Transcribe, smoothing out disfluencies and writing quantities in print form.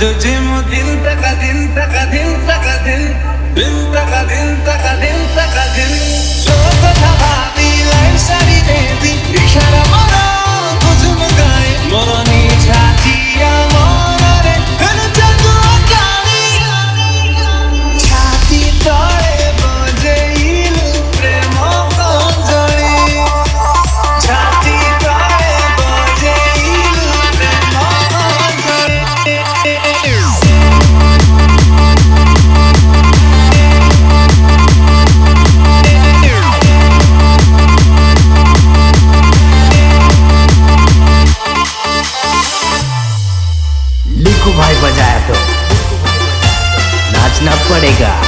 Gym दिन तक दिन तक दिन तक दिन दिन तक दिन तक दिन तक दिन शोक भावी लाइन सारी देवी इशारा मरा तुझ में गाए मोरनी छातिया मोरा रे फिर जगो गानी छाती तोड़े बजे इलु प्रेम अंजलि छाती तोड़े बजे इलु प्रेम अंजलि। लिखू भाई बजाया तो नाचना पड़ेगा।